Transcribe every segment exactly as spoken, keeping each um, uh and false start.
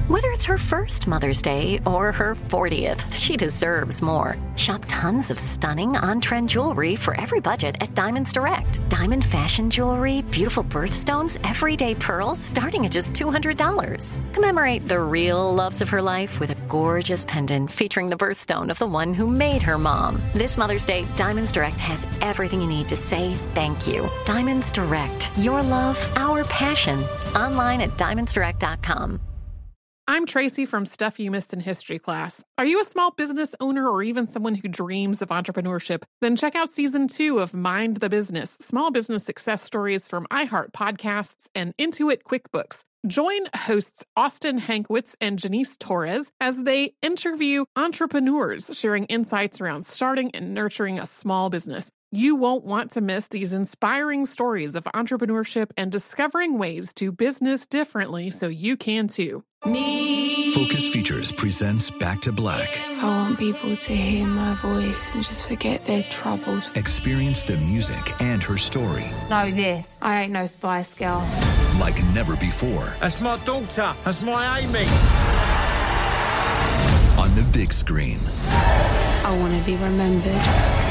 Whether it's her first Mother's Day or her fortieth, she deserves more. Shop tons of stunning on-trend jewelry for every budget at Diamonds Direct. Diamond fashion jewelry, beautiful birthstones, everyday pearls starting at just two hundred dollars. Commemorate the real loves of her life with a gorgeous pendant featuring the birthstone of the one who made her mom. This Mother's Day, Diamonds Direct has everything you need to say thank you. Diamonds Direct. Your love, our passion. Online at diamonds direct dot com. I'm Tracy from Stuff You Missed in History Class. Are you a small business owner or even someone who dreams of entrepreneurship? Then check out Season two of Mind the Business, Small Business Success Stories from iHeart Podcasts and Intuit QuickBooks. Join hosts Austin Hankwitz and Janice Torres as they interview entrepreneurs sharing insights around starting and nurturing a small business. You won't want to miss these inspiring stories of entrepreneurship and discovering ways to business differently so you can too. Me. Focus Features presents Back to Black. I want people to hear my voice and just forget their troubles. Experience the music and her story. Know this. I ain't no Spice Girl. Like never before. That's my daughter. That's my Amy. On the big screen. I want to be remembered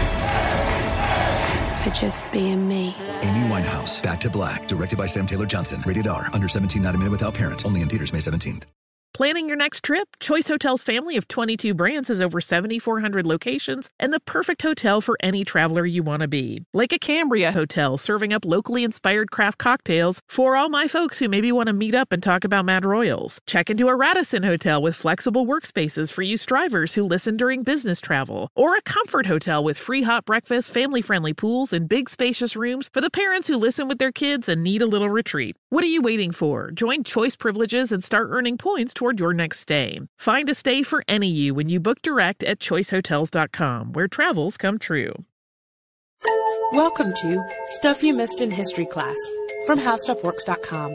for just being me. Amy Winehouse, Back to Black, directed by Sam Taylor Johnson. Rated R, under seventeen, not a minute without parent. Only in theaters May seventeenth. Planning your next trip? Choice Hotels' family of twenty-two brands has over seventy-four hundred locations and the perfect hotel for any traveler you want to be. Like a Cambria Hotel, serving up locally inspired craft cocktails for all my folks who maybe want to meet up and talk about Mad Royals. Check into a Radisson Hotel with flexible workspaces for you strivers who listen during business travel. Or a Comfort Hotel with free hot breakfast, family-friendly pools, and big spacious rooms for the parents who listen with their kids and need a little retreat. What are you waiting for? Join Choice Privileges and start earning points toward your next stay. Find a stay for any you when you book direct at choice hotels dot com, where travels come true. Welcome to Stuff You Missed in History Class from how stuff works dot com.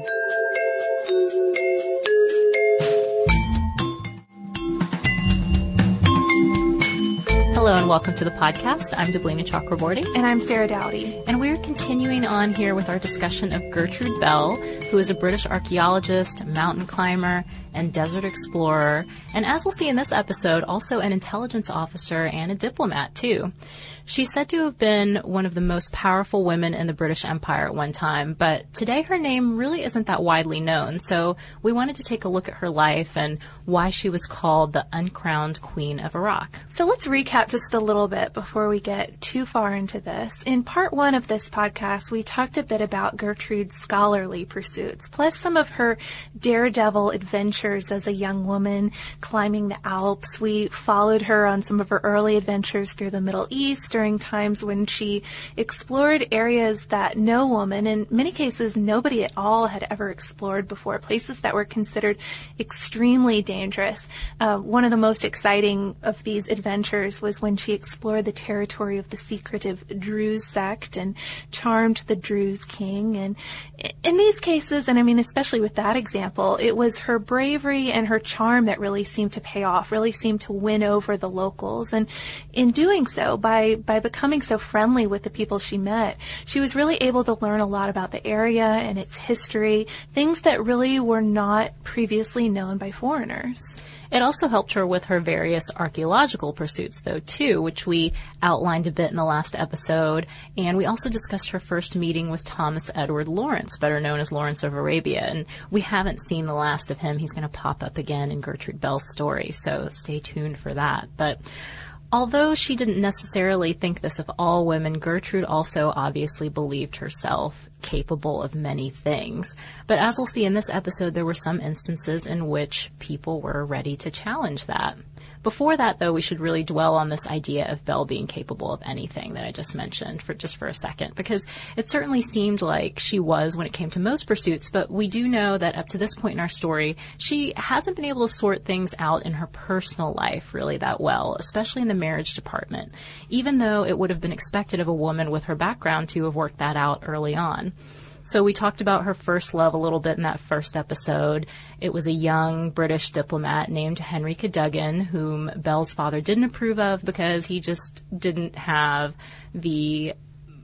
Hello and welcome to the podcast. I'm Deblina Chakraborty. And I'm Sarah Dowdy. And we're continuing on here with our discussion of Gertrude Bell, who is a British archaeologist, mountain climber, and desert explorer. And as we'll see in this episode, also an intelligence officer and a diplomat, too. She's said to have been one of the most powerful women in the British Empire at one time, but today her name really isn't that widely known. So we wanted to take a look at her life and why she was called the uncrowned Queen of Iraq. So let's recap just a little bit before we get too far into this. In part one of this podcast, we talked a bit about Gertrude's scholarly pursuits, plus some of her daredevil adventures as a young woman climbing the Alps. We followed her on some of her early adventures through the Middle East during times when she explored areas that no woman, in many cases nobody at all, had ever explored before, places that were considered extremely dangerous. Uh, one of the most exciting of these adventures was when she explored the territory of the secretive Druze sect and charmed the Druze king. And in these cases, and I mean especially with that example, it was her bravery and her charm that really seemed to pay off, really seemed to win over the locals. And in doing so, by by becoming so friendly with the people she met, she was really able to learn a lot about the area and its history, things that really were not previously known by foreigners. It also helped her with her various archaeological pursuits, though, too, which we outlined a bit in the last episode. And we also discussed her first meeting with Thomas Edward Lawrence, better known as Lawrence of Arabia. And we haven't seen the last of him. He's going to pop up again in Gertrude Bell's story, so stay tuned for that. But although she didn't necessarily think this of all women, Gertrude also obviously believed herself capable of many things. But as we'll see in this episode, there were some instances in which people were ready to challenge that. Before that, though, we should really dwell on this idea of Bell being capable of anything that I just mentioned for just for a second, because it certainly seemed like she was when it came to most pursuits, but we do know that up to this point in our story, she hasn't been able to sort things out in her personal life really that well, especially in the marriage department, even though it would have been expected of a woman with her background to have worked that out early on. So we talked about her first love a little bit in that first episode. It was a young British diplomat named Henry Cadogan, whom Bell's father didn't approve of because he just didn't have the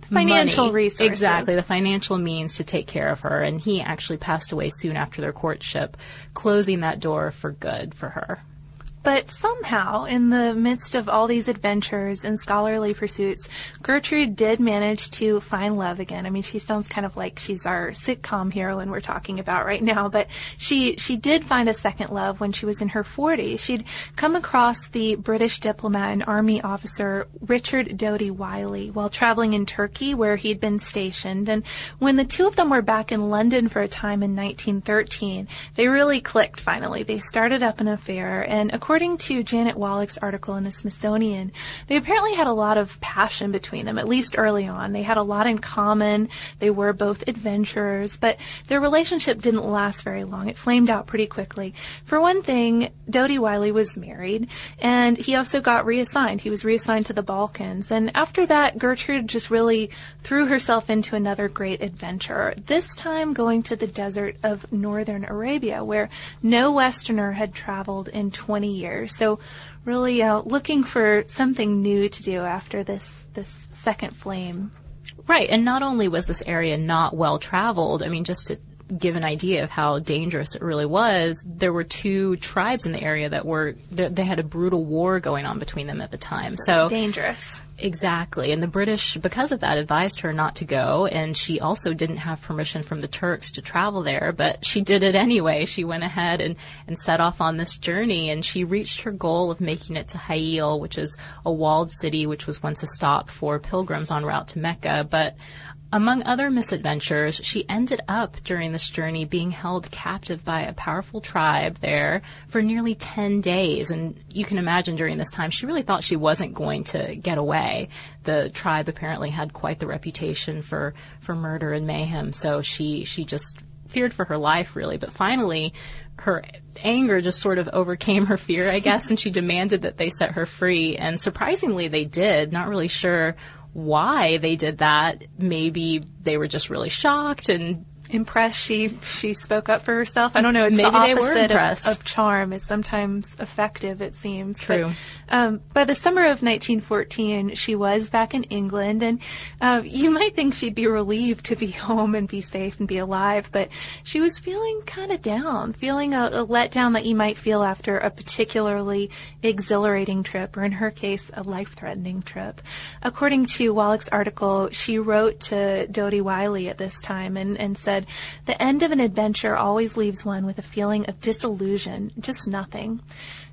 financial money. resources. Exactly, the financial means to take care of her. And he actually passed away soon after their courtship, closing that door for good for her. But somehow, in the midst of all these adventures and scholarly pursuits, Gertrude did manage to find love again. I mean, she sounds kind of like she's our sitcom heroine we're talking about right now, but she she did find a second love when she was in her forties. She'd come across the British diplomat and army officer Richard Doughty Wylie while traveling in Turkey, where he'd been stationed. And when the two of them were back in London for a time in nineteen thirteen, they really clicked finally. They started up an affair, and according to Janet Wallach's article in the Smithsonian, they apparently had a lot of passion between them, at least early on. They had a lot in common. They were both adventurers, but their relationship didn't last very long. It flamed out pretty quickly. For one thing, Doughty Wylie was married, and he also got reassigned. He was reassigned to the Balkans. And after that, Gertrude just really threw herself into another great adventure, this time going to the desert of northern Arabia, where no Westerner had traveled in twenty years. So really uh, looking for something new to do after this, this second flame. Right, and not only was this area not well traveled, I mean, just to give an idea of how dangerous it really was, there were two tribes in the area that were, they had a brutal war going on between them at the time. So, so it's dangerous. Exactly. And the British, because of that, advised her not to go. And she also didn't have permission from the Turks to travel there, but she did it anyway. She went ahead and, and set off on this journey, and she reached her goal of making it to Ha'il, which is a walled city which was once a stop for pilgrims en route to Mecca. But among other misadventures, she ended up during this journey being held captive by a powerful tribe there for nearly ten days. And you can imagine during this time, she really thought she wasn't going to get away. The tribe apparently had quite the reputation for, for murder and mayhem, so she, she just feared for her life, really. But finally, her anger just sort of overcame her fear, I guess, and she demanded that they set her free. And surprisingly, they did. Not really sure why they did that. Maybe they were just really shocked and impressed. She she spoke up for herself. I don't know. It's Maybe the opposite they were impressed. Of, of charm. It's sometimes effective, it seems. True. But, um, by the summer of nineteen fourteen, she was back in England, and uh, you might think she'd be relieved to be home and be safe and be alive, but she was feeling kind of down, feeling a, a letdown that you might feel after a particularly exhilarating trip, or in her case, a life-threatening trip. According to Wallach's article, she wrote to Doughty Wylie at this time and, and said, "The end of an adventure always leaves one with a feeling of disillusion, just nothing."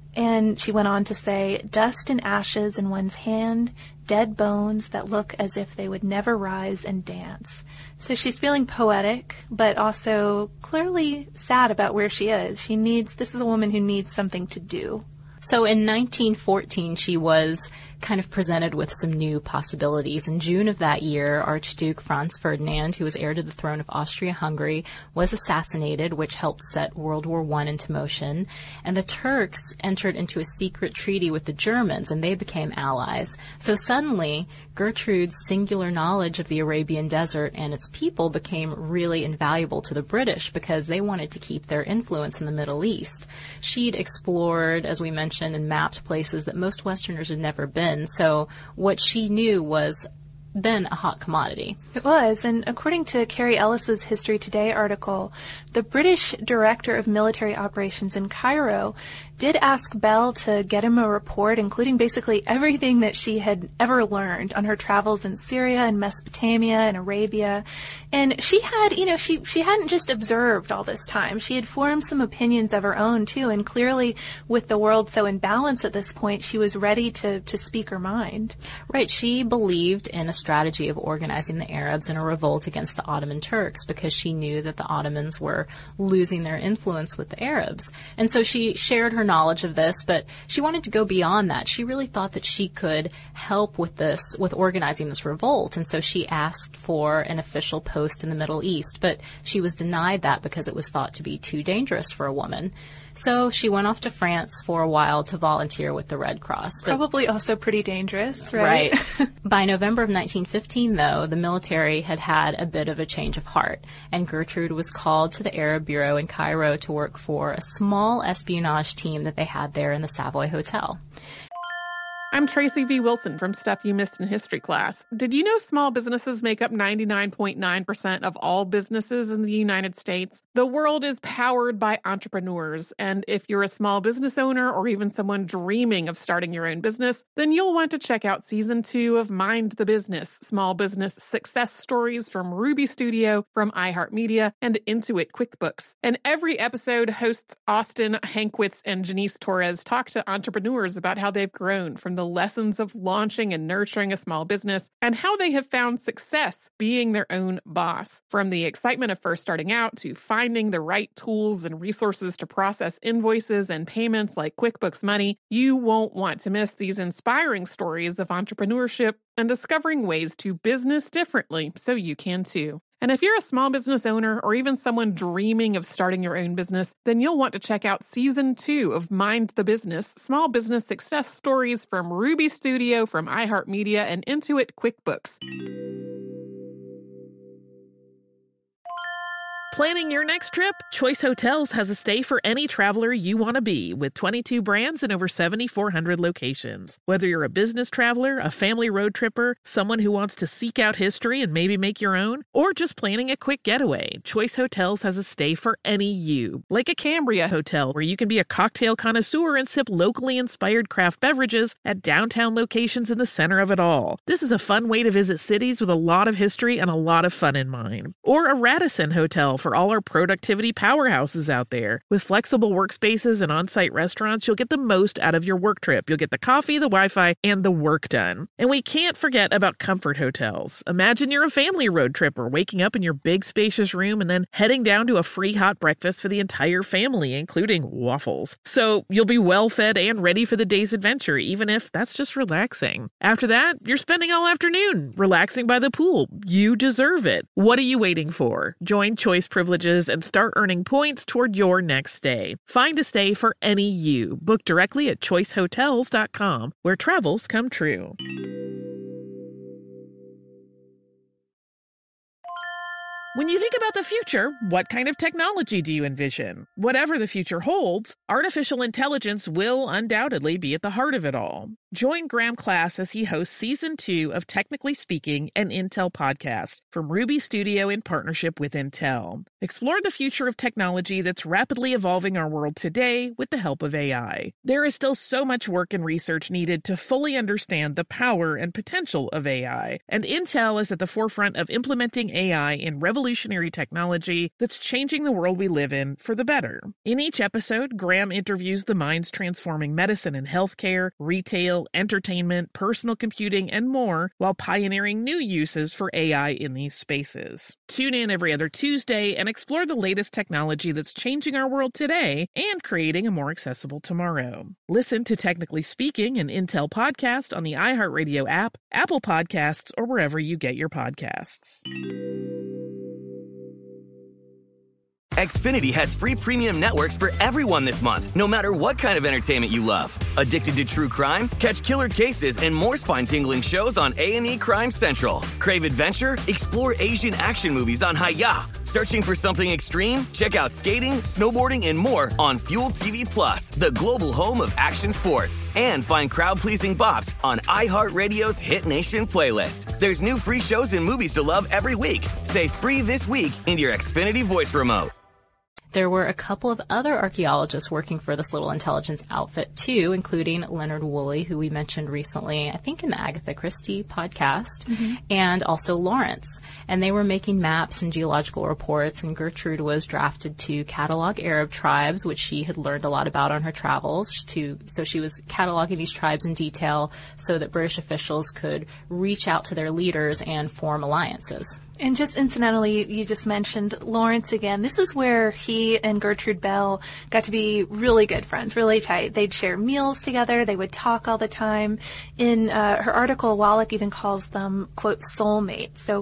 And she went on to say, "Dust and ashes in one's hand, dead bones that look as if they would never rise and dance." So she's feeling poetic, but also clearly sad about where she is. She needs, this is a woman who needs something to do. So in nineteen fourteen, she was kind of presented with some new possibilities. In June of that year, Archduke Franz Ferdinand, who was heir to the throne of Austria-Hungary, was assassinated, which helped set World War One into motion. And the Turks entered into a secret treaty with the Germans, and they became allies. So suddenly, Gertrude's singular knowledge of the Arabian Desert and its people became really invaluable to the British because they wanted to keep their influence in the Middle East. She'd explored, as we mentioned, and mapped places that most Westerners had never been. So what she knew was then a hot commodity. It was, and according to Carrie Ellis's History Today article, the British Director of Military Operations in Cairo did ask Bell to get him a report, including basically everything that she had ever learned on her travels in Syria and Mesopotamia and Arabia. And she had, you know, she, she hadn't just observed all this time. She had formed some opinions of her own, too, and clearly, with the world so in balance at this point, she was ready to, to speak her mind. Right. She believed in a strategy of organizing the Arabs in a revolt against the Ottoman Turks because she knew that the Ottomans were losing their influence with the Arabs. And so she shared her knowledge of this, but she wanted to go beyond that. She really thought that she could help with this, with organizing this revolt. And so she asked for an official post in the Middle East, but she was denied that because it was thought to be too dangerous for a woman. So she went off to France for a while to volunteer with the Red Cross. But, probably also pretty dangerous, right? Right. By November of nineteen fifteen, though, the military had had a bit of a change of heart, and Gertrude was called to the Arab Bureau in Cairo to work for a small espionage team that they had there in the Savoy Hotel. I'm Tracy V. Wilson from Stuff You Missed in History Class. Did you know small businesses make up ninety-nine point nine percent of all businesses in the United States? The world is powered by entrepreneurs, and if you're a small business owner or even someone dreaming of starting your own business, then you'll want to check out Season two of Mind the Business, Small Business Success Stories from Ruby Studio, from iHeartMedia, and Intuit QuickBooks. And every episode, hosts Austin Hankwitz and Janice Torres talk to entrepreneurs about how they've grown from the lessons of launching and nurturing a small business and how they have found success being their own boss. From the excitement of first starting out to finding the right tools and resources to process invoices and payments like QuickBooks Money, you won't want to miss these inspiring stories of entrepreneurship and discovering ways to business differently so you can too. And if you're a small business owner or even someone dreaming of starting your own business, then you'll want to check out Season two of Mind the Business, Small Business Success Stories from Ruby Studio, from iHeartMedia, and Intuit QuickBooks. Planning your next trip? Choice Hotels has a stay for any traveler you want to be, with twenty-two brands and over seven thousand four hundred locations. Whether you're a business traveler, a family road tripper, someone who wants to seek out history and maybe make your own, or just planning a quick getaway, Choice Hotels has a stay for any you. Like a Cambria Hotel, where you can be a cocktail connoisseur and sip locally inspired craft beverages at downtown locations in the center of it all. This is a fun way to visit cities with a lot of history and a lot of fun in mind. Or a Radisson Hotel for all our productivity powerhouses out there. With flexible workspaces and on-site restaurants, you'll get the most out of your work trip. You'll get the coffee, the Wi-Fi, and the work done. And we can't forget about Comfort Hotels. Imagine you're a family road tripper, waking up in your big spacious room and then heading down to a free hot breakfast for the entire family, including waffles. So you'll be well fed and ready for the day's adventure, even if that's just relaxing. After that, you're spending all afternoon relaxing by the pool. You deserve it. What are you waiting for? Join Choice Privileges and start earning points toward your next stay. Find a stay for any you. Book directly at choice hotels dot com, where travels come true. When you think about the future, what kind of technology do you envision? Whatever the future holds, artificial intelligence will undoubtedly be at the heart of it all. Join Graham Class as he hosts Season two of Technically Speaking, an Intel podcast from Ruby Studio in partnership with Intel. Explore the future of technology that's rapidly evolving our world today with the help of A I. There is still so much work and research needed to fully understand the power and potential of A I, and Intel is at the forefront of implementing A I in revolutionary technology that's changing the world we live in for the better. In each episode, Graham interviews the minds transforming medicine and healthcare, retail, entertainment, personal computing, and more, while pioneering new uses for A I in these spaces. Tune in every other Tuesday and explore the latest technology that's changing our world today and creating a more accessible tomorrow. Listen to Technically Speaking, an Intel podcast on the iHeartRadio app, Apple Podcasts, or wherever you get your podcasts. Xfinity has free premium networks for everyone this month, no matter what kind of entertainment you love. Addicted to true crime? Catch killer cases and more spine-tingling shows on A and E Crime Central. Crave adventure? Explore Asian action movies on Hi-Ya. Searching for something extreme? Check out skating, snowboarding, and more on Fuel T V Plus, the global home of action sports. And find crowd-pleasing bops on iHeartRadio's Hit Nation playlist. There's new free shows and movies to love every week. Say free this week in your Xfinity voice remote. There were a couple of other archaeologists working for this little intelligence outfit, too, including Leonard Woolley, who we mentioned recently, I think in the Agatha Christie podcast, mm-hmm. and also Lawrence. And they were making maps and geological reports, and Gertrude was drafted to catalog Arab tribes, which she had learned a lot about on her travels. To, so she was cataloging these tribes in detail so that British officials could reach out to their leaders and form alliances. And just incidentally, you just mentioned Lawrence again. This is where he and Gertrude Bell got to be really good friends, really tight. They'd share meals together. They would talk all the time. In uh, her article, Wallach even calls them, quote, soulmates. So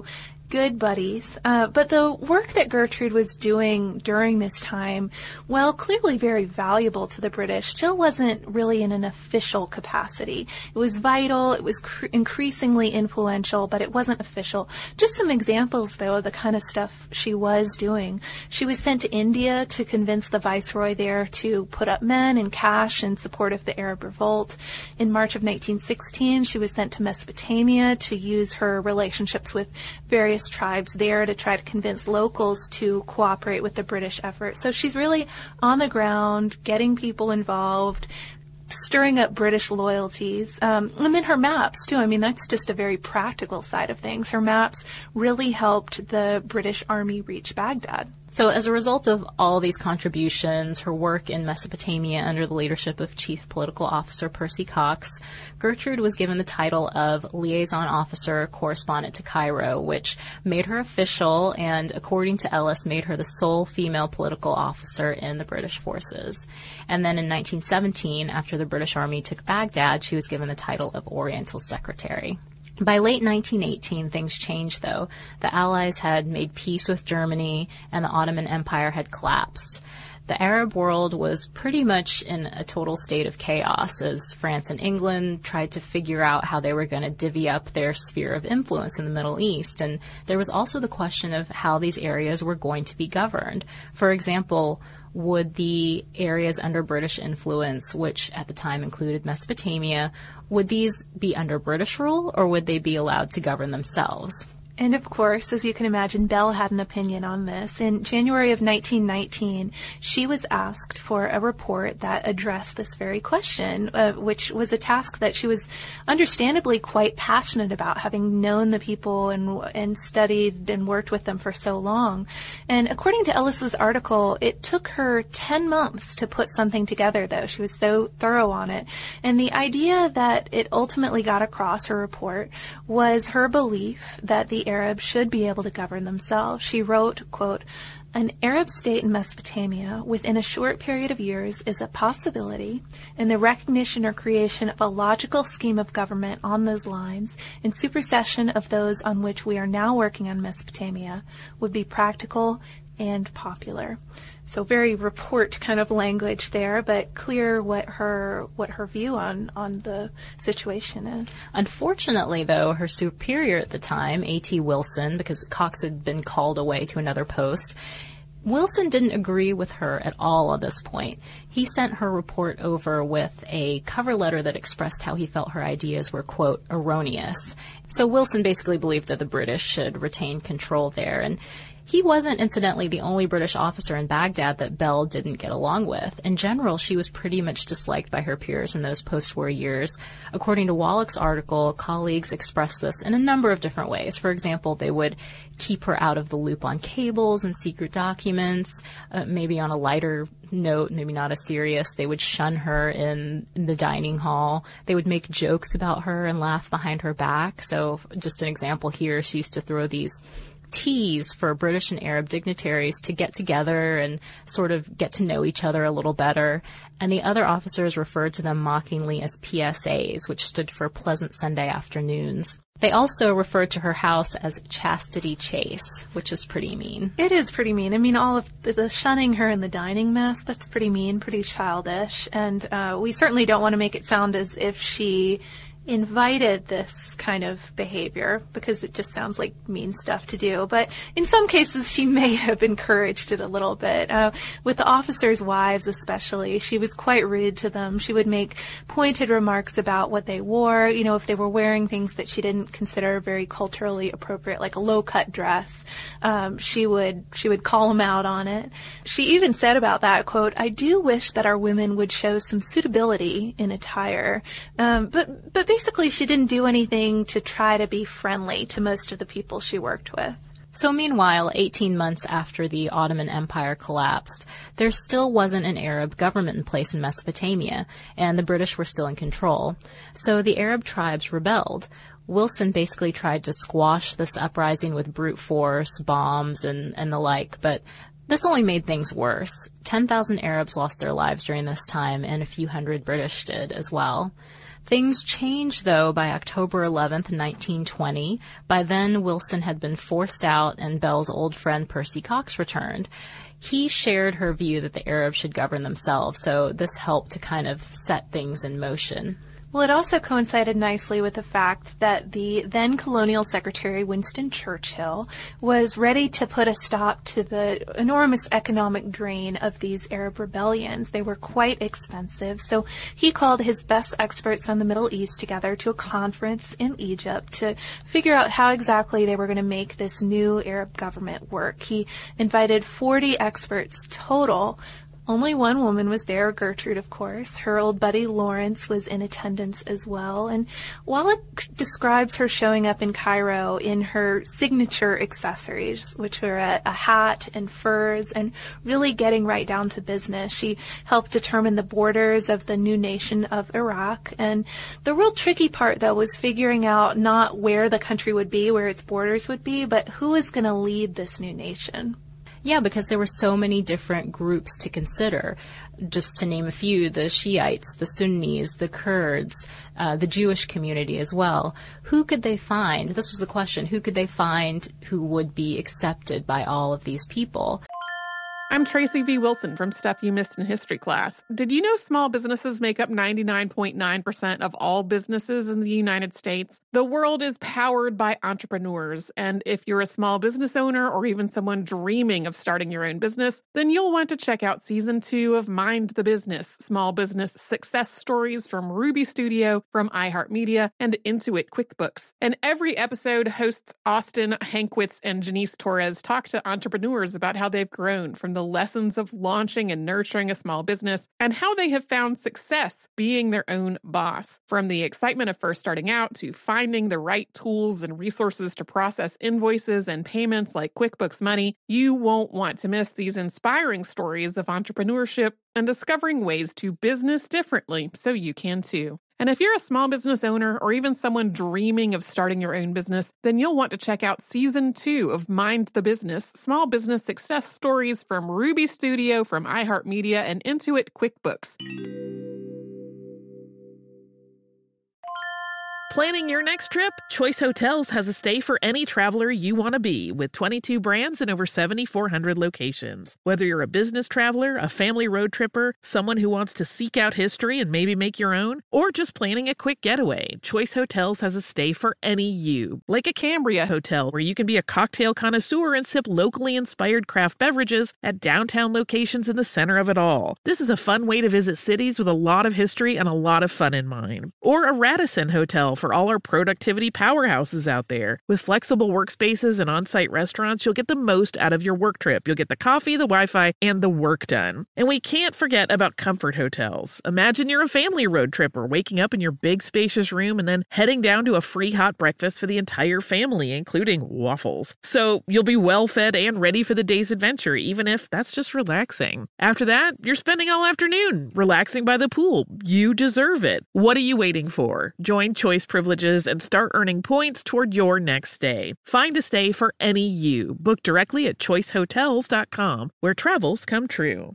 good buddies. Uh, but the work that Gertrude was doing during this time, while clearly very valuable to the British, still wasn't really in an official capacity. It was vital, it was cr- increasingly influential, but it wasn't official. Just some examples, though, of the kind of stuff she was doing. She was sent to India to convince the viceroy there to put up men and cash in support of the Arab revolt. In March of nineteen sixteen, she was sent to Mesopotamia to use her relationships with various tribes there to try to convince locals to cooperate with the British effort. So she's really on the ground, getting people involved, stirring up British loyalties. Um, and then her maps, too. I mean, that's just a very practical side of things. Her maps really helped the British Army reach Baghdad. So as a result of all these contributions, her work in Mesopotamia under the leadership of Chief Political Officer Percy Cox, Gertrude was given the title of Liaison Officer Correspondent to Cairo, which made her official and, according to Ellis, made her the sole female political officer in the British forces. And then in nineteen seventeen, after the British Army took Baghdad, she was given the title of Oriental Secretary. By late nineteen eighteen, things changed, though. The Allies had made peace with Germany, and the Ottoman Empire had collapsed. The Arab world was pretty much in a total state of chaos as France and England tried to figure out how they were going to divvy up their sphere of influence in the Middle East. And there was also the question of how these areas were going to be governed. For example, would the areas under British influence, which at the time included Mesopotamia, would these be under British rule, or would they be allowed to govern themselves? And of course, as you can imagine, Bell had an opinion on this. In January of nineteen nineteen, she was asked for a report that addressed this very question, uh, which was a task that she was understandably quite passionate about, having known the people and and studied and worked with them for so long. And according to Ellis's article, it took her ten months to put something together, though. She was so thorough on it. And the idea that it ultimately got across her report was her belief that the Arabs should be able to govern themselves. She wrote, quote, "An Arab state in Mesopotamia within a short period of years is a possibility, and the recognition or creation of a logical scheme of government on those lines in supersession of those on which we are now working on Mesopotamia would be practical and popular." So very report kind of language there, but clear what her what her view on, on the situation is. Unfortunately, though, her superior at the time, A T Wilson, because Cox had been called away to another post, Wilson didn't agree with her at all on this point. He sent her report over with a cover letter that expressed how he felt her ideas were, quote, erroneous. So Wilson basically believed that the British should retain control there, and he wasn't, incidentally, the only British officer in Baghdad that Bell didn't get along with. In general, she was pretty much disliked by her peers in those post-war years. According to Wallach's article, colleagues expressed this in a number of different ways. For example, they would keep her out of the loop on cables and secret documents. Uh, maybe on a lighter note, maybe not as serious, they would shun her in, in the dining hall. They would make jokes about her and laugh behind her back. So just an example here, she used to throw these teas for British and Arab dignitaries to get together and sort of get to know each other a little better. And the other officers referred to them mockingly as P S As, which stood for Pleasant Sunday Afternoons. They also referred to her house as Chastity Chase, which is pretty mean. It is pretty mean. I mean, all of the, the shunning her in the dining mess, that's pretty mean, pretty childish. And uh, we certainly don't want to make it sound as if she invited this kind of behavior, because it just sounds like mean stuff to do. But in some cases, she may have encouraged it a little bit. Uh, with the officers' wives especially, she was quite rude to them. She would make pointed remarks about what they wore, you know, if they were wearing things that she didn't consider very culturally appropriate, like a low-cut dress. Um, she would she would call them out on it. She even said about that, quote, "I do wish that our women would show some suitability in attire." Um, but, but basically, she didn't do anything to try to be friendly to most of the people she worked with. So meanwhile, eighteen months after the Ottoman Empire collapsed, there still wasn't an Arab government in place in Mesopotamia, and the British were still in control. So the Arab tribes rebelled. Wilson basically tried to squash this uprising with brute force, bombs, and, and the like, but This only made things worse. ten thousand Arabs lost their lives during this time, and a few hundred British did as well. Things changed, though, by October eleventh, nineteen twenty. By then, Wilson had been forced out, and Belle's old friend Percy Cox returned. He shared her view that the Arabs should govern themselves, so this helped to kind of set things in motion. Well, it also coincided nicely with the fact that the then Colonial Secretary, Winston Churchill, was ready to put a stop to the enormous economic drain of these Arab rebellions. They were quite expensive, so he called his best experts on the Middle East together to a conference in Egypt to figure out how exactly they were going to make this new Arab government work. He invited forty experts total. Only one woman was there, Gertrude, of course. Her old buddy Lawrence was in attendance as well. And Wallach describes her showing up in Cairo in her signature accessories, which were a, a hat and furs, and really getting right down to business. She helped determine the borders of the new nation of Iraq. And the real tricky part, though, was figuring out not where the country would be, where its borders would be, but who was going to lead this new nation. Yeah, because there were so many different groups to consider. Just to name a few, the Shiites, the Sunnis, the Kurds, uh, the Jewish community as well. Who could they find? This was the question. Who could they find who would be accepted by all of these people? I'm Tracy V. Wilson from Stuff You Missed in History Class. Did you know small businesses make up ninety-nine point nine percent of all businesses in the United States? The world is powered by entrepreneurs, and if you're a small business owner or even someone dreaming of starting your own business, then you'll want to check out Season two of Mind the Business, Small Business Success Stories from Ruby Studio, from iHeartMedia, and Intuit QuickBooks. And every episode, hosts Austin Hankwitz and Janice Torres talk to entrepreneurs about how they've grown from the lessons of launching and nurturing a small business and how they have found success being their own boss. From the excitement of first starting out to finding the right tools and resources to process invoices and payments like QuickBooks Money, you won't want to miss these inspiring stories of entrepreneurship and discovering ways to business differently so you can too. And if you're a small business owner or even someone dreaming of starting your own business, then you'll want to check out Season two of Mind the Business, Small Business Success Stories from Ruby Studio, from iHeartMedia, and Intuit QuickBooks. Planning your next trip? Choice Hotels has a stay for any traveler you want to be, with twenty-two brands and over seven thousand four hundred locations. Whether you're a business traveler, a family road tripper, someone who wants to seek out history and maybe make your own, or just planning a quick getaway, Choice Hotels has a stay for any you. Like a Cambria Hotel, where you can be a cocktail connoisseur and sip locally inspired craft beverages at downtown locations in the center of it all. This is a fun way to visit cities with a lot of history and a lot of fun in mind. Or a Radisson Hotel for all our productivity powerhouses out there. With flexible workspaces and on-site restaurants, you'll get the most out of your work trip. You'll get the coffee, the Wi-Fi, and the work done. And we can't forget about Comfort Hotels. Imagine you're a family road tripper, waking up in your big spacious room and then heading down to a free hot breakfast for the entire family, including waffles. So you'll be well fed and ready for the day's adventure, even if that's just relaxing. After that, you're spending all afternoon relaxing by the pool. You deserve it. What are you waiting for? Join Choice Privileges and start earning points toward your next stay. Find a stay for any you. Book directly at choice hotels dot com, where travels come true.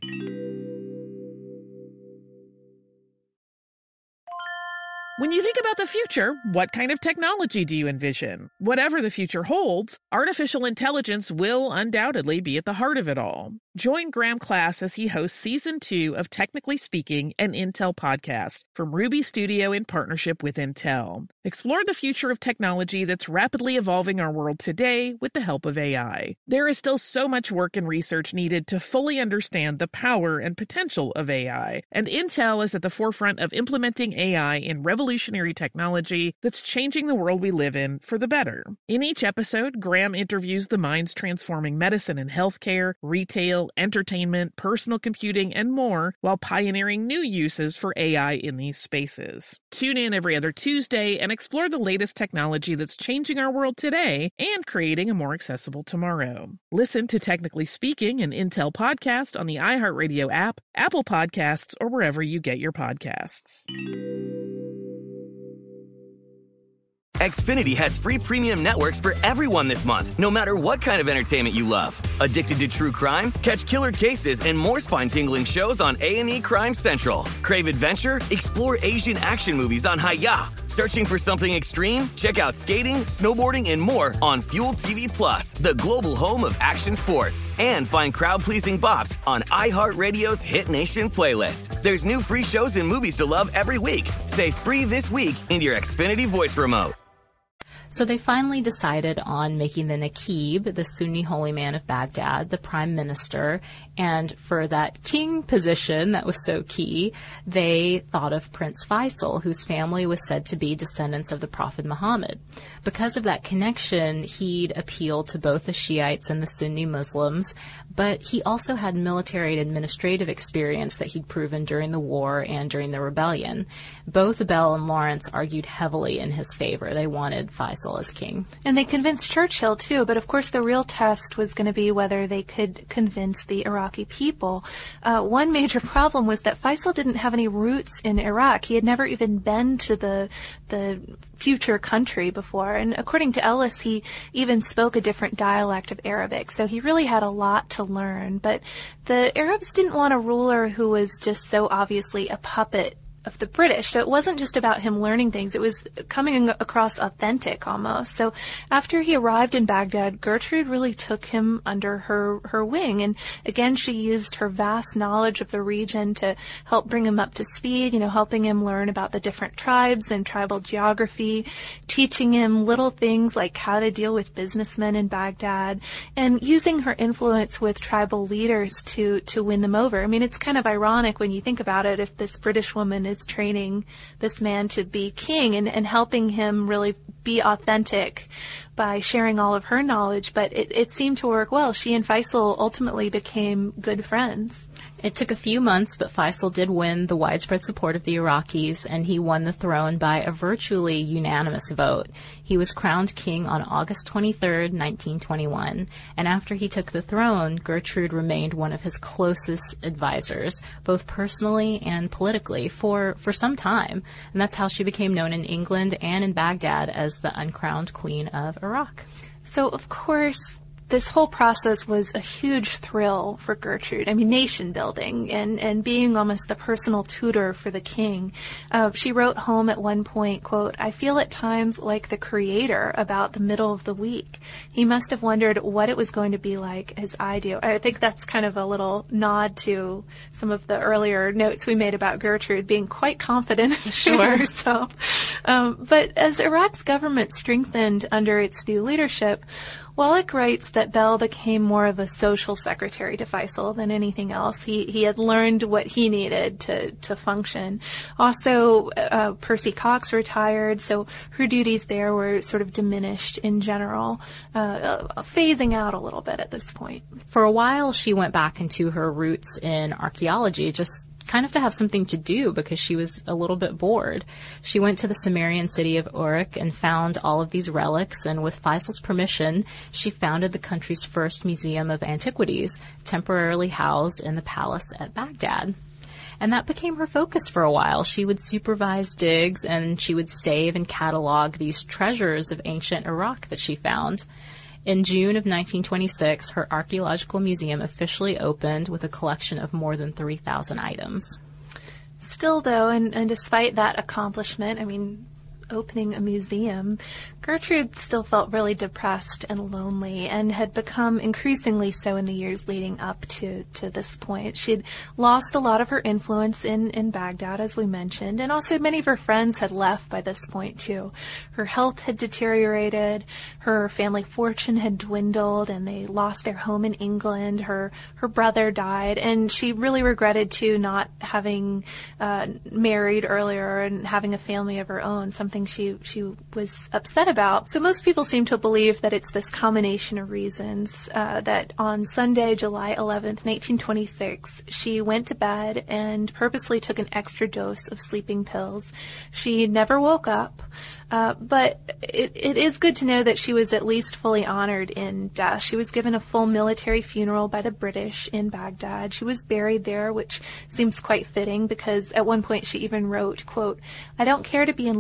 When you think about the future, what kind of technology do you envision? Whatever the future holds, artificial intelligence will undoubtedly be at the heart of it all. Join Graham Class as he hosts Season two of Technically Speaking, an Intel podcast from Ruby Studio in partnership with Intel. Explore the future of technology that's rapidly evolving our world today with the help of A I. There is still so much work and research needed to fully understand the power and potential of A I, and Intel is at the forefront of implementing A I in revolutionary technology that's changing the world we live in for the better. In each episode, Graham interviews the minds transforming medicine and healthcare, retail, entertainment, personal computing, and more, while pioneering new uses for A I in these spaces. Tune in every other Tuesday and explore the latest technology that's changing our world today and creating a more accessible tomorrow. Listen to Technically Speaking, an Intel podcast on the iHeartRadio app, Apple Podcasts, or wherever you get your podcasts. Xfinity has free premium networks for everyone this month, no matter what kind of entertainment you love. Addicted to true crime? Catch killer cases and more spine-tingling shows on A and E Crime Central. Crave adventure? Explore Asian action movies on Hi-Ya. Searching for something extreme? Check out skating, snowboarding, and more on Fuel T V Plus, the global home of action sports. And find crowd-pleasing bops on iHeartRadio's Hit Nation playlist. There's new free shows and movies to love every week. Say free this week in your Xfinity voice remote. So they finally decided on making the Naqib, the Sunni holy man of Baghdad, the prime minister. And for that king position that was so key, they thought of Prince Faisal, whose family was said to be descendants of the Prophet Muhammad. Because of that connection, he'd appealed to both the Shiites and the Sunni Muslims, but he also had military and administrative experience that he'd proven during the war and during the rebellion. Both Bell and Lawrence argued heavily in his favor. They wanted Faisal as king. And they convinced Churchill, too, but of course the real test was going to be whether they could convince the Iraqi people. Uh, one major problem was that Faisal didn't have any roots in Iraq. He had never even been to the the future country before, and according to Ellis, he even spoke a different dialect of Arabic, so he really had a lot to learn. But the Arabs didn't want a ruler who was just so obviously a puppet of the British. So it wasn't just about him learning things. It was coming across authentic almost. So after he arrived in Baghdad, Gertrude really took him under her, her wing. And again, she used her vast knowledge of the region to help bring him up to speed, you know, helping him learn about the different tribes and tribal geography, teaching him little things like how to deal with businessmen in Baghdad, and using her influence with tribal leaders to, to win them over. I mean, it's kind of ironic when you think about it, if this British woman is training this man to be king and, and helping him really be authentic by sharing all of her knowledge. But it, it seemed to work well. She and Faisal ultimately became good friends. It took a few months, but Faisal did win the widespread support of the Iraqis, and he won the throne by a virtually unanimous vote. He was crowned king on August twenty-third, nineteen twenty-one, and after he took the throne, Gertrude remained one of his closest advisors, both personally and politically, for, for some time. And that's how she became known in England and in Baghdad as the uncrowned queen of Iraq. So, of course, this whole process was a huge thrill for Gertrude. I mean, nation building and, and being almost the personal tutor for the king. Uh, she wrote home at one point, quote, "I feel at times like the creator about the middle of the week. He must have wondered what it was going to be like as I do." I think that's kind of a little nod to some of the earlier notes we made about Gertrude being quite confident sure. in herself. Um, but as Iraq's government strengthened under its new leadership, Wallach writes that Bell became more of a social secretary to Faisal than anything else. He he had learned what he needed to, to function. Also, uh, Percy Cox retired, so her duties there were sort of diminished in general, uh, phasing out a little bit at this point. For a while, she went back into her roots in archaeology, just kind of to have something to do because she was a little bit bored. She went to the Sumerian city of Uruk and found all of these relics, and with Faisal's permission, she founded the country's first museum of antiquities, temporarily housed in the palace at Baghdad. And that became her focus for a while. She would supervise digs, and she would save and catalog these treasures of ancient Iraq that she found. In June of nineteen twenty-six, her archaeological museum officially opened with a collection of more than three thousand items. Still, though, and, and despite that accomplishment, I mean, opening a museum, Gertrude still felt really depressed and lonely and had become increasingly so in the years leading up to, to this point. She'd lost a lot of her influence in, in Baghdad, as we mentioned, and also many of her friends had left by this point, too. Her health had deteriorated, her family fortune had dwindled, and they lost their home in England. Her, her brother died, and she really regretted, too, not having uh, married earlier and having a family of her own, something she she was upset about. So most people seem to believe that it's this combination of reasons uh, that on Sunday, July eleventh, nineteen twenty-six, she went to bed and purposely took an extra dose of sleeping pills. She never woke up. Uh, but it, it is good to know that she was at least fully honored in death. She was given a full military funeral by the British in Baghdad. She was buried there, which seems quite fitting because at one point she even wrote, quote, "I don't care to be in London much.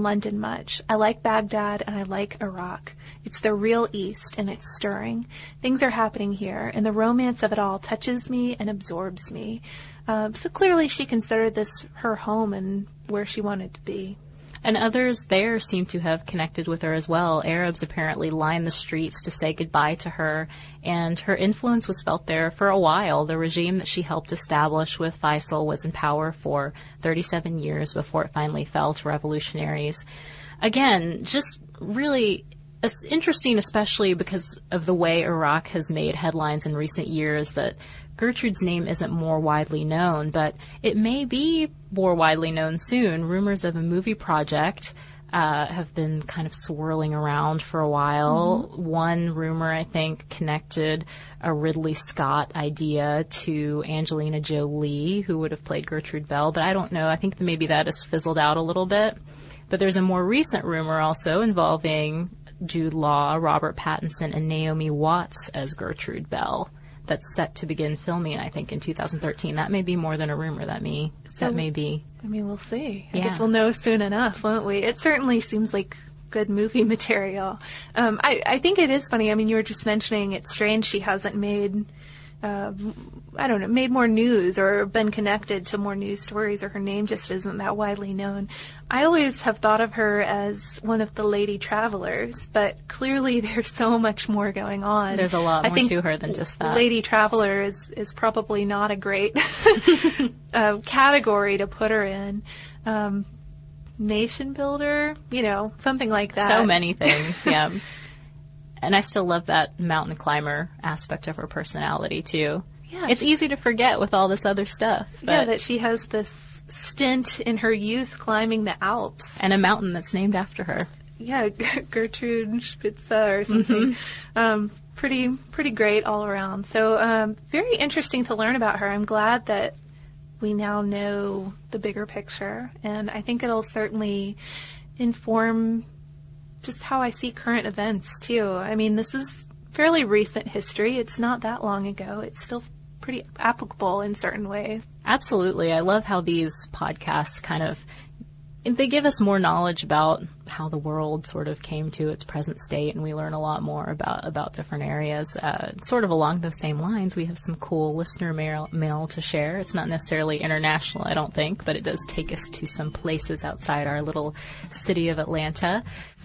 much. I like Baghdad and I like Iraq. It's the real East and it's stirring. Things are happening here and the romance of it all touches me and absorbs me. Uh, so clearly she considered this her home and where she wanted to be. And others there seem to have connected with her as well. Arabs apparently lined the streets to say goodbye to her, and her influence was felt there for a while. The regime that she helped establish with Faisal was in power for thirty-seven years before it finally fell to revolutionaries. Again, just really interesting, especially because of the way Iraq has made headlines in recent years, that Gertrude's name isn't more widely known, but it may be more widely known soon. Rumors of a movie project uh, have been kind of swirling around for a while. Mm-hmm. One rumor, I think, connected a Ridley Scott idea to Angelina Jolie, who would have played Gertrude Bell, but I don't know. I think that maybe that has fizzled out a little bit. But there's a more recent rumor also involving Jude Law, Robert Pattinson, and Naomi Watts as Gertrude Bell. That's set to begin filming, I think, in two thousand thirteen. That may be more than a rumor. That may, so, that may be. I mean, we'll see. I yeah. guess we'll know soon enough, won't we? It certainly seems like good movie material. Um, I, I think it is funny. I mean, you were just mentioning it's strange she hasn't made, uh, I don't know, made more news or been connected to more news stories, or her name just isn't that widely known. I always have thought of her as one of the lady travelers, but clearly there's so much more going on. There's a lot more I think to her than just that. Lady traveler is, is probably not a great uh, category to put her in. Um, nation builder, you know, something like that. So many things, yeah. And I still love that mountain climber aspect of her personality, too. Yeah, it's easy to forget with all this other stuff. But yeah, that she has this stint in her youth climbing the Alps. And a mountain that's named after her. Yeah, Gertrude Spitze or something. Mm-hmm. Um, pretty, pretty great all around. So um, very interesting to learn about her. I'm glad that we now know the bigger picture. And I think it'll certainly inform just how I see current events, too. I mean, this is fairly recent history. It's not that long ago. It's still pretty applicable in certain ways. Absolutely. I love how these podcasts kind of, they give us more knowledge about how the world sort of came to its present state, and we learn a lot more about, about different areas. Uh, sort of along those same lines, we have some cool listener mail, mail to share. It's not necessarily international, I don't think, but it does take us to some places outside our little city of Atlanta.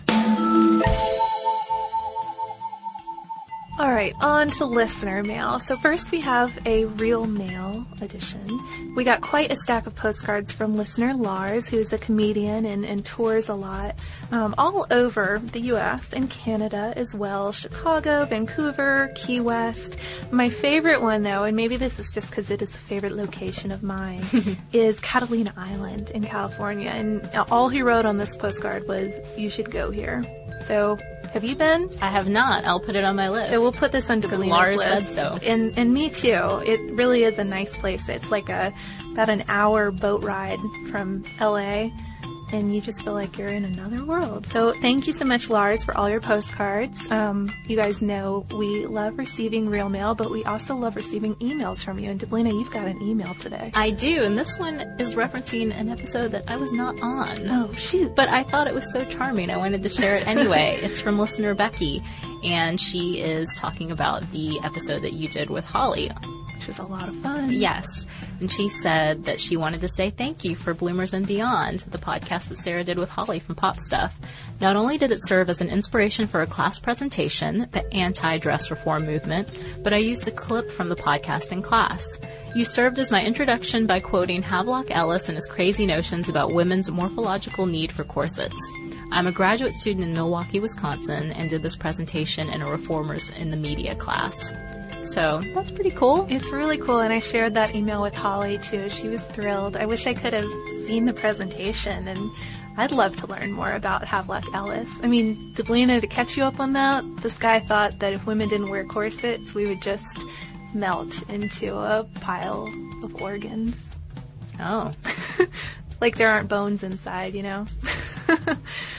All right, on to listener mail. So first we have a real mail edition. We got quite a stack of postcards from listener Lars, who's a comedian and, and tours a lot, um, all over the U S and Canada as well. Chicago, Vancouver, Key West. My favorite one, though, and maybe this is just because it is a favorite location of mine, is Catalina Island in California. And all he wrote on this postcard was, "You should go here." So, have you been? I have not. I'll put it on my list. So we'll put this on Delina's Lars list. said so. And, and me too. It really is a nice place. It's like a about an hour boat ride from L A, and you just feel like you're in another world. So thank you so much, Lars, for all your postcards. Um, you guys know we love receiving real mail, but we also love receiving emails from you. And Delina, you've got an email today. I do, and this one is referencing an episode that I was not on. Oh, shoot. But I thought it was so charming, I wanted to share it anyway. It's from listener Becky, and she is talking about the episode that you did with Holly. Which was a lot of fun. Yes. And she said that she wanted to say thank you for Bloomers and Beyond, the podcast that Sarah did with Holly from Pop Stuff. Not only did it serve as an inspiration for a class presentation, the anti-dress reform movement, but I used a clip from the podcast in class. You served as my introduction by quoting Havelock Ellis and his crazy notions about women's morphological need for corsets. I'm a graduate student in Milwaukee, Wisconsin, and did this presentation in a Reformers in the Media class. So that's pretty cool. It's really cool, and I shared that email with Holly, too. She was thrilled. I wish I could have seen the presentation, and I'd love to learn more about Havelock Ellis. I mean, Delina, to catch you up on that, this guy thought that if women didn't wear corsets, we would just melt into a pile of organs. Oh. Like there aren't bones inside, you know?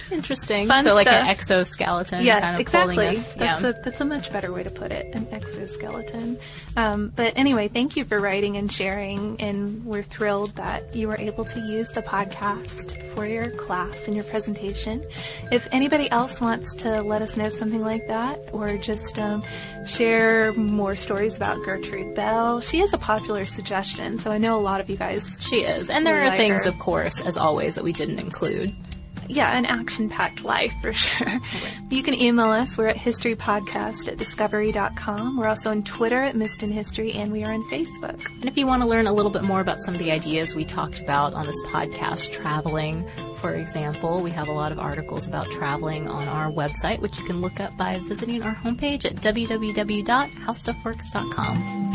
Interesting. Fun so like stuff. an exoskeleton Yes, kind of exactly. pulling us. That's, Yeah. a, that's a much better way to put it, an exoskeleton. Um, but anyway, thank you for writing and sharing, and we're thrilled that you were able to use the podcast for your class and your presentation. If anybody else wants to let us know something like that, or just um, share more stories about Gertrude Bell, she is a popular suggestion, so I know a lot of you guys. She is. And there really are like things, her. of course, as always, that we didn't include. Yeah, an action-packed life for sure. You can email us. We're at historypodcast at discovery dot com. We're also on Twitter at Missed in History, and we are on Facebook. And if you want to learn a little bit more about some of the ideas we talked about on this podcast, traveling, for example, we have a lot of articles about traveling on our website, which you can look up by visiting our homepage at w w w dot how stuff works dot com.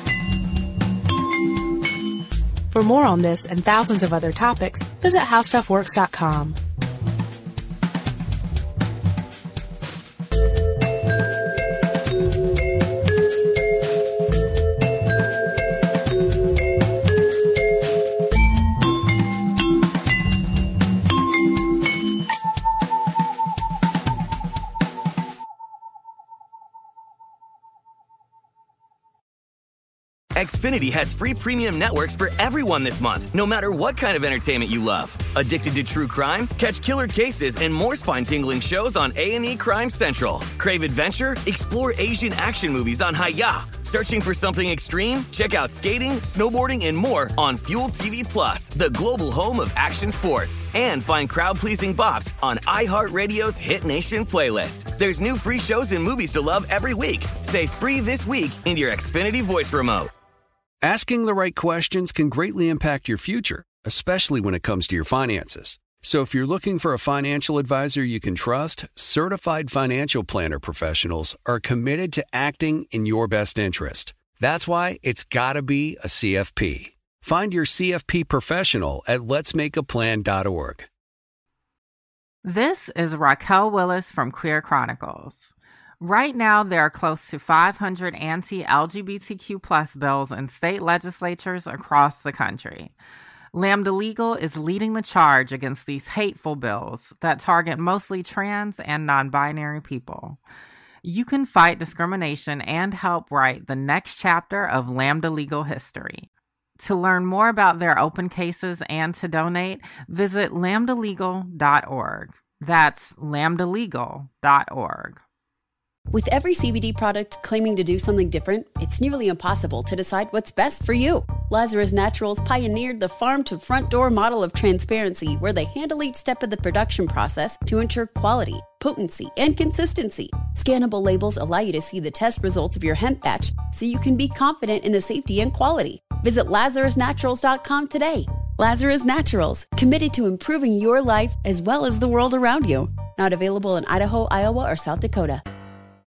For more on this and thousands of other topics, visit how stuff works dot com. Xfinity has free premium networks for everyone this month, no matter what kind of entertainment you love. Addicted to true crime? Catch killer cases and more spine-tingling shows on A and E Crime Central. Crave adventure? Explore Asian action movies on Hi-Ya. Searching for something extreme? Check out skating, snowboarding, and more on Fuel T V Plus, the global home of action sports. And find crowd-pleasing bops on iHeartRadio's Hit Nation playlist. There's new free shows and movies to love every week. Say free this week into your Xfinity voice remote. Asking the right questions can greatly impact your future, especially when it comes to your finances. So if you're looking for a financial advisor you can trust, certified financial planner professionals are committed to acting in your best interest. That's why it's got to be a C F P. Find your C F P professional at lets make a plan dot org. This is Raquel Willis from Queer Chronicles. Right now, there are close to five hundred anti-L G B T Q plus bills in state legislatures across the country. Lambda Legal is leading the charge against these hateful bills that target mostly trans and non-binary people. You can fight discrimination and help write the next chapter of Lambda Legal history. To learn more about their open cases and to donate, visit lambda legal dot org. That's lambda legal dot org. With every C B D product claiming to do something different, it's nearly impossible to decide what's best for you. Lazarus Naturals pioneered the farm-to-front-door model of transparency, where they handle each step of the production process to ensure quality, potency, and consistency. Scannable labels allow you to see the test results of your hemp batch, so you can be confident in the safety and quality. Visit lazarus naturals dot com today. Lazarus Naturals, committed to improving your life as well as the world around you. Not available in Idaho, Iowa, or South Dakota.